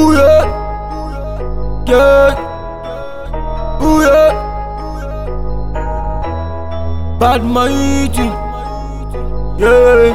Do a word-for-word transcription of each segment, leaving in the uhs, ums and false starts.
Ooh yeah, yeah. Ooh yeah. Bad mighty, yeah.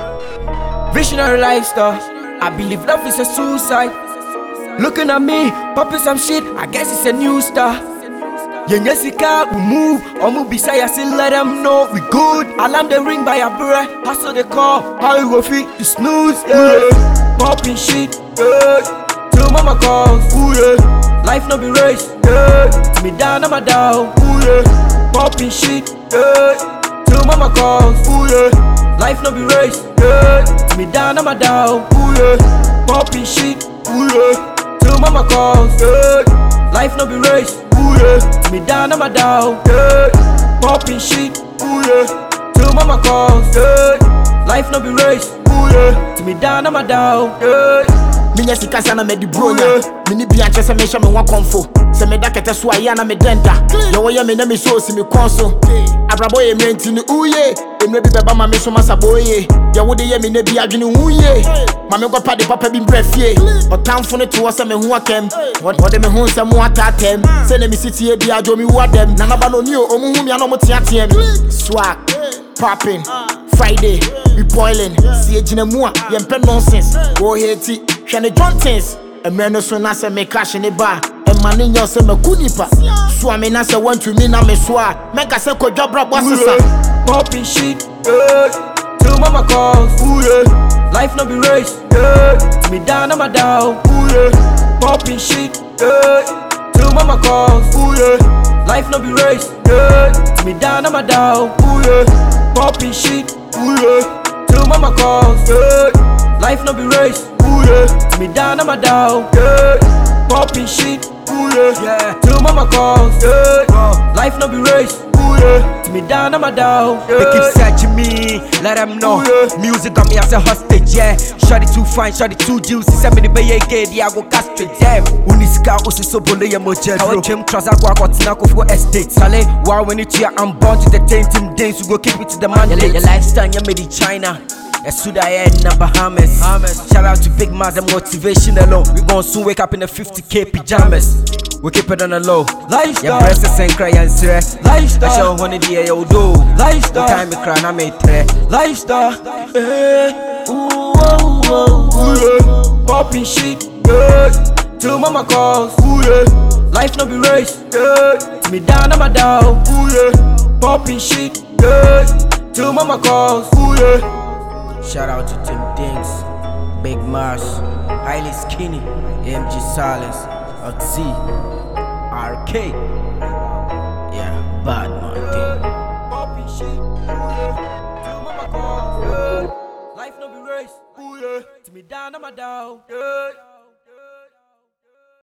Visionary lifestyle. I believe love is a suicide. Looking at me, popping some shit. I guess it's a new star. Yeah, Jessica, we move. Omu beside, I still let them know we good. Alarm the ring by a breath. Hustle the call. How you go fit? You snooze, yeah. Popping shit, yeah. Till mama calls, ooh yeah. Life no be race, yeah. Me down, I'm a down, ooh yeah. Popping shit, yeah. Till mama calls, ooh yeah. Life no be race, yeah. Me down, I'm a down, ooh yeah. Popping shit, ooh yeah. Till mama calls, yeah. Life no be race, ooh yeah. Me down, I'm a down, yeah. Popping shit, ooh yeah. Till mama calls, yeah. Life no be race, ooh yeah. Me down, I'm a down, yeah. Minya sika sana me di bronya. Mini bi anche se me hye me wa konfo. Se me da kete so aye na me denda. Ye wo ye me na me so si me konso. Abrabo ye menti ni uye. Emre bi beba ma me so masaboye. Ye wo de ye me na bi adwene uye. Ma me go pa de papa bi brefie. Otamfo ne to se me ho akem. Wo de me ho nsam atatem. Se na me sitie bi adwo mi wa dem. Na naba no ni o omu hu mi ana mo tia tia mi. Swag popping Friday we boiling. See ejina mu a ye mpe nonsense. Go hate Shane Jontins, a man so na se me cash in the bar. A man in your summer kunipa. Swami na se want to me na me swa. Make a seko job rap was popping shit, yeah. Till mama calls, ooh yeah. Life no be race, yeah. Me down, I'm a down, ooh yeah. Popping shit, yeah. Till mama calls, ooh yeah. Life no be race, yeah. Me down, I'm a down, ooh yeah. Popping shit, ooh yeah. Till mama calls, yeah. Life no be race, ooh yeah. Me down, I'm a down, yeah. Popping shit, ooh yeah, yeah. Till mama calls, yeah. Uh. Life no be race, ooh yeah. Me down, I'm a down, yeah. They keep searching me, let them know. Ooh, yeah. Music got me as a hostage, yeah. Shorty too fine, shorty too juicy. Send me the bay again, yeah, I go castrate them. Uniska, Usi Sobole, ya moja. How I came, trust I go out to knock off for estate. Sale, wow, when it's here, I'm born to the team days. You go keep it to the man. Your lifestyle, you made in China. Esuda head in Bahamas. Shout out to Big Maz and motivation alone. We gon' soon wake up in the fifty K pajamas. We keep it on the low. Lifestyle. Your breasts and cry and say Lifestyle. I show honey dear yo do. Lifestyle. Time me cry na me tre. Lifestyle. Eh. Ooh, ooh, ooh, ooh, yeah. Popping shit, yeah. Till mama calls, ooh yeah. Life no be race, yeah. Me down, I'm a down, ooh yeah. Popping shit, yeah. Till mama calls, ooh yeah. Shout out to Tim Dings, Big Mars, Highly Skinny, M G Silence, Oxy, R K. Yeah, bad man thing. Popping shit, ooh yeah. Till mama calls, yeah. Life no be race, ooh yeah. Me down, I'm a down, yeah.